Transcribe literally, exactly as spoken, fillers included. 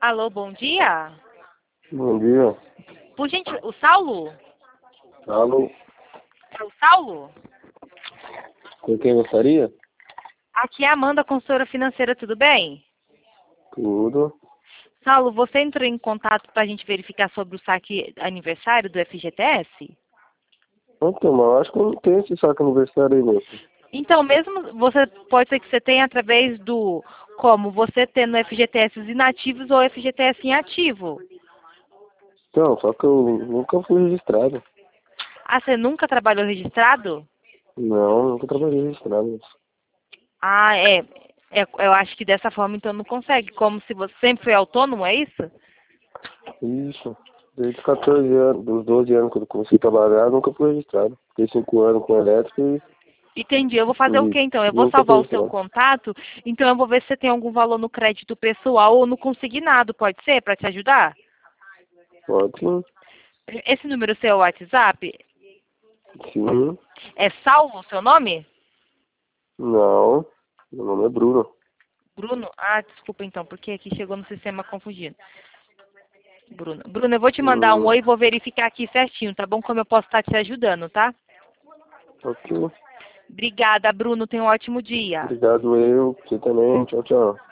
Alô, bom dia. Bom dia. Por gente, o Saulo? Alô, É o Saulo? com quem gostaria? Aqui é a Amanda, consultora financeira, tudo bem? Tudo. Saulo, você entrou em contato para a gente verificar sobre o saque aniversário do F G T S? Então, mas eu acho que eu não tenho esse saco aniversário aí, não. Então, mesmo você pode ser que você tenha através do como você tendo F G T S inativos ou F G T S em ativo. Então, só que eu nunca fui registrado. Ah, você nunca trabalhou registrado? Não, nunca trabalhei registrado. Ah, é. É, eu acho que dessa forma então não consegue. Como se você sempre foi autônomo, é isso? Isso. Desde os catorze anos, dos doze anos, quando eu comecei a trabalhar, nunca fui registrado. Fiquei cinco anos com elétrica e, Entendi. Eu vou fazer o e quê então? Eu vou nunca salvar fui o seu registrado. contato, então eu vou ver se você tem algum valor no crédito pessoal ou no consignado, pode ser, para te ajudar? Pode sim. Esse número seu é o WhatsApp? Sim. É salvo o seu nome? Não. Meu nome é Bruno. Bruno? Ah, desculpa então, porque aqui chegou no sistema confundido. Bruno. Bruno, eu vou te mandar um Hum, oi e vou verificar aqui certinho, tá bom? Como eu posso estar te ajudando, tá? ok. Obrigada, Bruno. Tenha um ótimo dia. Obrigado eu. Você também. Tchau, tchau.